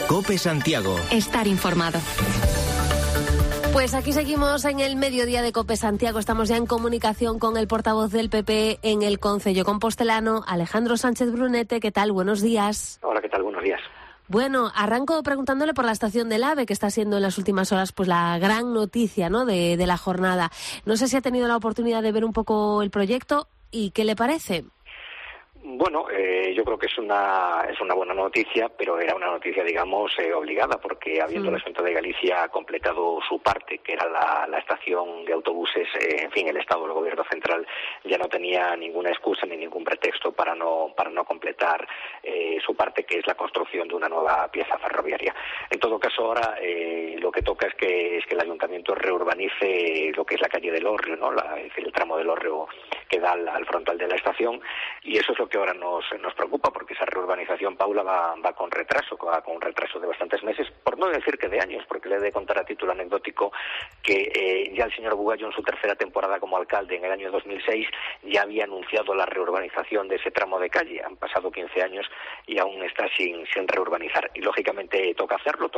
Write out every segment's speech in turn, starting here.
COPE Santiago. Estar informado. Pues aquí seguimos en el mediodía de COPE Santiago. Estamos ya en comunicación con el portavoz del PP en el Concello Compostelano, Alejandro Sánchez Brunete. ¿Qué tal? Buenos días. Hola, ¿qué tal? Buenos días. Bueno, arranco preguntándole por la estación del AVE, que está siendo en las últimas horas pues la gran noticia, ¿no?, de la jornada. No sé si ha tenido la oportunidad de ver un poco el proyecto y qué le parece. Bueno, yo creo que es una buena noticia, pero era una noticia, digamos, obligada, porque habiendo la Junta de Galicia completado su parte, que era la estación de autobuses, en fin, el Estado, el Gobierno central, ya no tenía ninguna excusa ni ningún pretexto para no completar su parte, que es la construcción de una nueva pieza ferroviaria. En todo caso, ahora lo que toca es que el Ayuntamiento reurbanice lo que es la calle del Hórreo, ¿no? Es decir, el tramo del Hórreo que da al frontal de la estación, y eso es lo que ahora nos preocupa, porque esa reurbanización, Paula, va con retraso, va con un retraso de bastantes meses, por no decir que de años, porque le he de contar a título anecdótico que ya el señor Bugallo, en su tercera temporada como alcalde en el año 2006, ya había anunciado la reurbanización de ese tramo de calle. Han pasado 15 años y aún está sin reurbanizar, y lógicamente toca hacerlo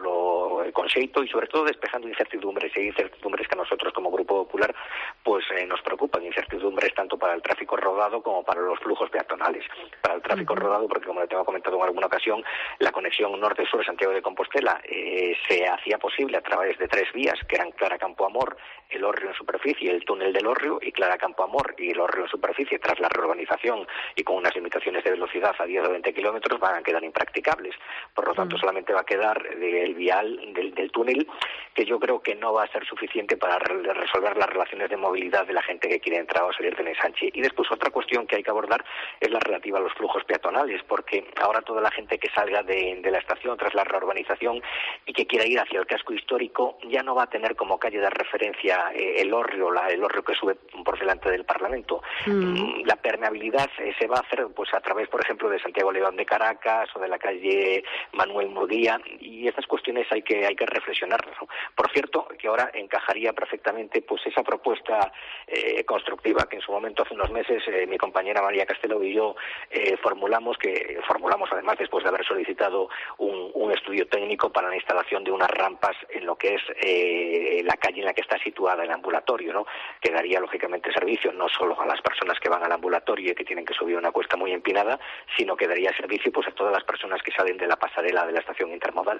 con xeito y sobre todo despejando incertidumbres, y incertidumbres que a nosotros como Grupo Popular pues nos preocupan, incertidumbres tanto para el tráfico rodado como para los flujos peatonales. Para el tráfico rodado, porque como le tengo comentado en alguna ocasión, la conexión norte-sur de Santiago de Compostela se hacía posible a través de 3 vías, que eran Clara Campo Amor, el Hórreo en superficie, el túnel del Hórreo, y Clara Campo Amor y el Hórreo en superficie, tras la reurbanización y con unas limitaciones de velocidad a 10 o 20 kilómetros, van a quedar impracticables. Por lo tanto, solamente va a quedar el vial del túnel, que yo creo que no va a ser suficiente para resolver las relaciones de movilidad de la gente que quiere entrar o salir del ensanche. Y después otra cuestión que hay que abordar es la relativa a los flujos peatonales, porque ahora toda la gente que salga de la estación tras la reurbanización y que quiera ir hacia el casco histórico ya no va a tener como calle de referencia el Hórreo que sube por delante del Parlamento. La permeabilidad se va a hacer pues a través, por ejemplo, de Santiago León de Caracas o de la calle Manuel Murguía, y estas cuestiones hay que reflexionarlas, ¿no? Por cierto, que ahora encajaría perfectamente pues esa propuesta constructiva que en su momento, hace unos meses, mi compañera María Castelo y yo formulamos además después de haber solicitado un estudio técnico para la instalación de unas rampas en lo que es la calle en la que está situada el ambulatorio, ¿no?, que daría lógicamente servicio no solo a las personas que van al ambulatorio y que tienen que subir una cuesta muy empinada, sino que daría servicio pues a todas las personas que salen de la pasarela de la estación intermodal.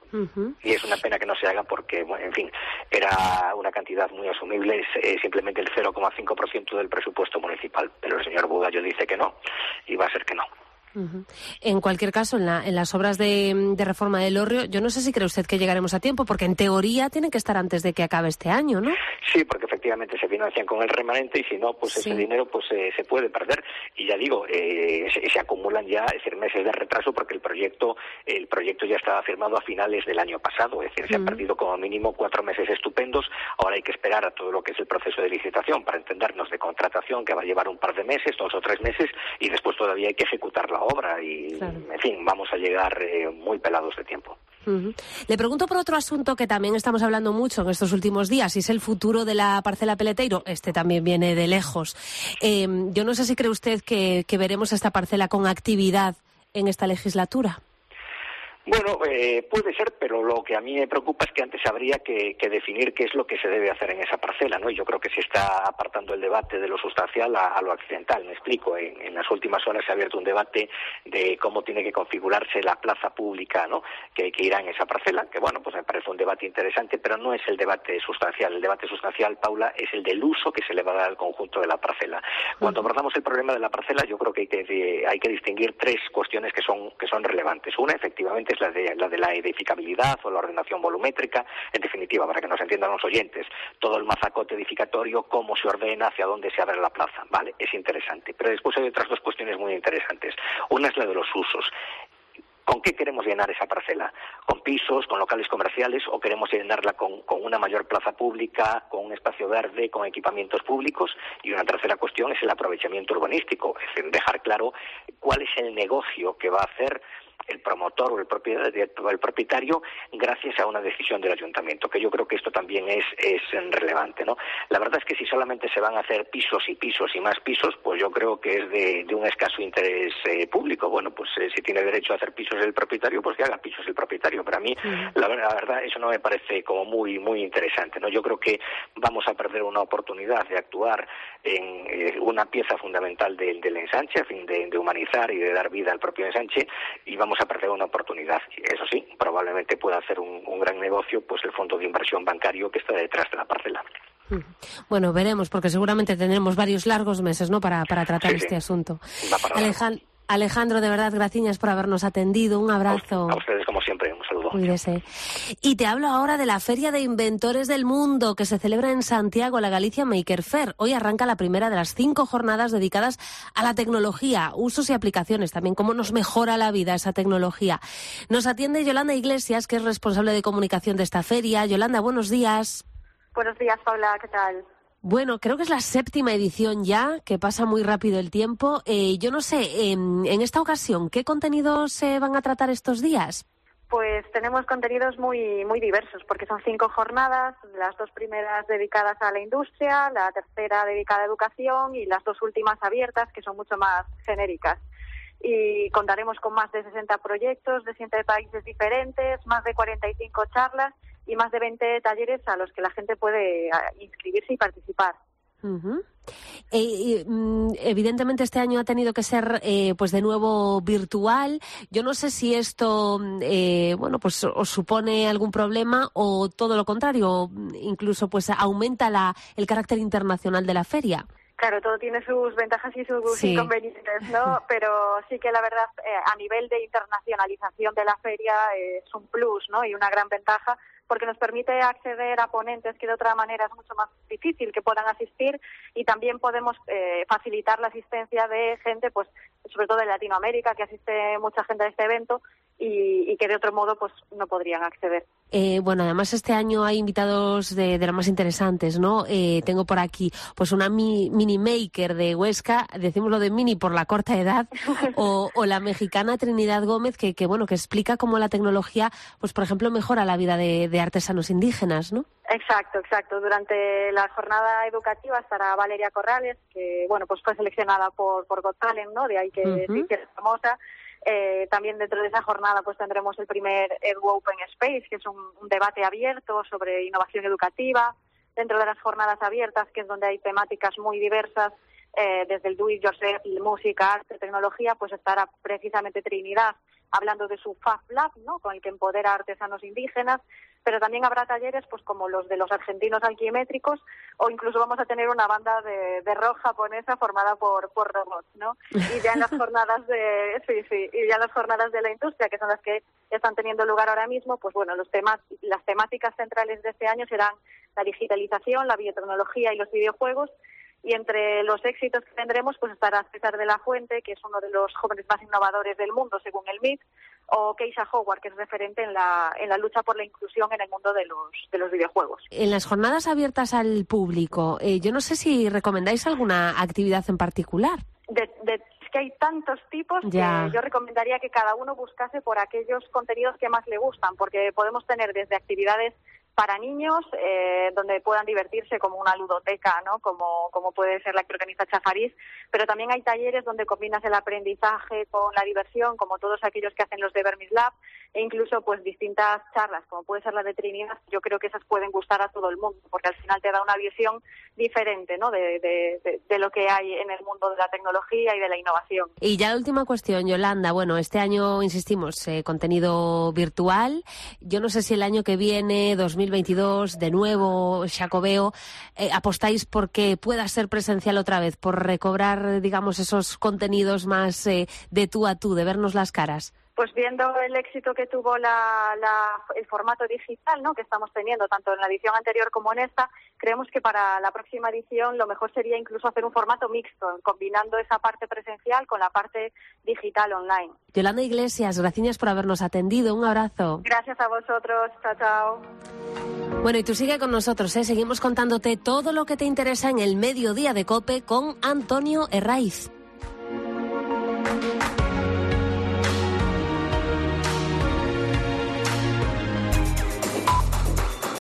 Y es una pena que no se haga porque, bueno, en fin, era una cantidad muy asumible, es simplemente el 0,5% del presupuesto municipal, pero el señor Bugallo dice que no, y va a ser que no. En cualquier caso, en las obras de reforma del Hórreo, yo no sé si cree usted que llegaremos a tiempo, porque en teoría tienen que estar antes de que acabe este año, ¿no? Sí, porque efectivamente se financian con el remanente, y si no, pues ese dinero pues se puede perder. Y ya digo, se acumulan ya, es decir, meses de retraso, porque el proyecto ya estaba firmado a finales del año pasado, es decir, se han perdido como mínimo 4 meses estupendos. Ahora hay que esperar a todo lo que es el proceso de licitación, para entendernos, de contratación, que va a llevar un par de meses, 2 o 3 meses, y después todavía hay que ejecutar la obra y, en fin, vamos a llegar muy pelados de tiempo. Le pregunto por otro asunto que también estamos hablando mucho en estos últimos días, y es el futuro de la parcela Peleteiro. Este también viene de lejos. Yo no sé si cree usted que veremos esta parcela con actividad en esta legislatura. Bueno, puede ser, pero lo que a mí me preocupa es que antes habría que definir qué es lo que se debe hacer en esa parcela, ¿no? Y yo creo que se está apartando el debate de lo sustancial a lo accidental. Me explico. En las últimas horas se ha abierto un debate de cómo tiene que configurarse la plaza pública, ¿no?, que irá en esa parcela, que bueno, pues me parece un debate interesante, pero no es el debate sustancial. El debate sustancial, Paula, es el del uso que se le va a dar al conjunto de la parcela. Cuando abordamos el problema de la parcela, yo creo que hay que distinguir 3 cuestiones que son relevantes. Una, efectivamente, es la de la edificabilidad o la ordenación volumétrica. En definitiva, para que nos entiendan los oyentes, todo el mazacote edificatorio, cómo se ordena, hacia dónde se abre la plaza, ¿vale? Es interesante. Pero después hay otras 2 cuestiones muy interesantes. Una es la de los usos. ¿Con qué queremos llenar esa parcela? ¿Con pisos, con locales comerciales, o queremos llenarla con una mayor plaza pública, con un espacio verde, con equipamientos públicos? Y una tercera cuestión es el aprovechamiento urbanístico, es decir, dejar claro cuál es el negocio que va a hacer el promotor o el propietario gracias a una decisión del ayuntamiento, que yo creo que esto también es relevante, ¿no? La verdad es que si solamente se van a hacer pisos y pisos y más pisos, pues yo creo que es de un escaso interés público. Bueno, pues si tiene derecho a hacer pisos el propietario, pues que haga pisos el propietario. Pero a mí, la verdad, eso no me parece como muy interesante, ¿no? Yo creo que vamos a perder una oportunidad de actuar en una pieza fundamental del ensanche, a fin de humanizar y de dar vida al propio ensanche, y vamos a perder una oportunidad. Eso sí, probablemente pueda hacer un gran negocio pues el fondo de inversión bancario que está detrás de la parcela. Bueno, veremos, porque seguramente tendremos varios largos meses, ¿no?, para tratar este asunto. Alejandro, de verdad, gracias por habernos atendido. Un abrazo. A ustedes, como siempre, un saludo. Cuídese. Y te hablo ahora de la Feria de Inventores del Mundo, que se celebra en Santiago, la Galicia Maker Fair. Hoy arranca la primera de las 5 jornadas dedicadas a la tecnología, usos y aplicaciones, también cómo nos mejora la vida esa tecnología. Nos atiende Yolanda Iglesias, que es responsable de comunicación de esta feria. Yolanda, buenos días. Buenos días, Paula, ¿qué tal? Bueno, creo que es la 7ª edición ya, que pasa muy rápido el tiempo. Yo no sé, en esta ocasión, ¿qué contenidos se van a tratar estos días? Pues tenemos contenidos muy diversos, porque son 5 jornadas, las 2 primeras dedicadas a la industria, la tercera dedicada a educación y las 2 últimas abiertas, que son mucho más genéricas. Y contaremos con más de 60 proyectos de 7 países diferentes, más de 45 charlas y más de 20 talleres a los que la gente puede inscribirse y participar. Evidentemente este año ha tenido que ser pues de nuevo virtual. Yo no sé si esto pues os supone algún problema o todo lo contrario, incluso pues aumenta el carácter internacional de la feria. Claro, todo tiene sus ventajas y sus inconvenientes, ¿no? Pero sí que la verdad, a nivel de internacionalización de la feria es un plus, ¿no? Y una gran ventaja, porque nos permite acceder a ponentes que de otra manera es mucho más difícil que puedan asistir, y también podemos facilitar la asistencia de gente, pues sobre todo de Latinoamérica, que asiste mucha gente a este evento y que de otro modo pues no podrían acceder. Bueno, además este año hay invitados de los más interesantes, ¿no? Tengo por aquí pues una mini maker de Huesca, decimos lo de mini por la corta edad, o la mexicana Trinidad Gómez, que explica cómo la tecnología, pues por ejemplo, mejora la vida de artesanos indígenas, ¿no? Exacto. Durante la jornada educativa estará Valeria Corrales, que pues fue seleccionada por Got Talent, ¿no? De ahí que es famosa. También dentro de esa jornada pues tendremos el primer Edu Open Space, que es un debate abierto sobre innovación educativa. Dentro de las jornadas abiertas, que es donde hay temáticas muy diversas, desde el do it yourself, música, arte, tecnología, pues estará precisamente Trinidad hablando de su Fab Lab, ¿no?, con el que empodera a artesanos indígenas. Pero también habrá talleres pues como los de los argentinos alquimétricos, o incluso vamos a tener una banda de rock japonesa formada por robots, ¿no? Y ya en las jornadas las jornadas de la industria, que son las que están teniendo lugar ahora mismo, pues bueno, las temáticas centrales de este año serán la digitalización, la biotecnología y los videojuegos. Y entre los éxitos que tendremos pues estará César de la Fuente, que es uno de los jóvenes más innovadores del mundo según el MIT, o Keisha Howard, que es referente en la lucha por la inclusión en el mundo de los videojuegos. En las jornadas abiertas al público, yo no sé si recomendáis alguna actividad en particular. Es que hay tantos tipos que yo recomendaría que cada uno buscase por aquellos contenidos que más le gustan, porque podemos tener desde actividades para niños, donde puedan divertirse, como una ludoteca, ¿no?, como puede ser la que organiza Chafariz, pero también hay talleres donde combinas el aprendizaje con la diversión, como todos aquellos que hacen los de Vermis Lab, e incluso pues distintas charlas, como puede ser la de Trinidad. Yo creo que esas pueden gustar a todo el mundo, porque al final te da una visión diferente, ¿no?, de lo que hay en el mundo de la tecnología y de la innovación. Y ya la última cuestión, Yolanda. Bueno, este año, insistimos, contenido virtual. Yo no sé si el año que viene, 2022, de nuevo, Xacobeo, apostáis porque pueda ser presencial otra vez, por recobrar, digamos, esos contenidos más de tú a tú, de vernos las caras. Pues viendo el éxito que tuvo el formato digital, ¿no?, que estamos teniendo tanto en la edición anterior como en esta, creemos que para la próxima edición lo mejor sería incluso hacer un formato mixto, combinando esa parte presencial con la parte digital online. Yolanda Iglesias, gracias por habernos atendido. Un abrazo. Gracias a vosotros. Chao, chao. Bueno, y tú sigue con nosotros, seguimos contándote todo lo que te interesa en el Mediodía de COPE con Antonio Herraiz.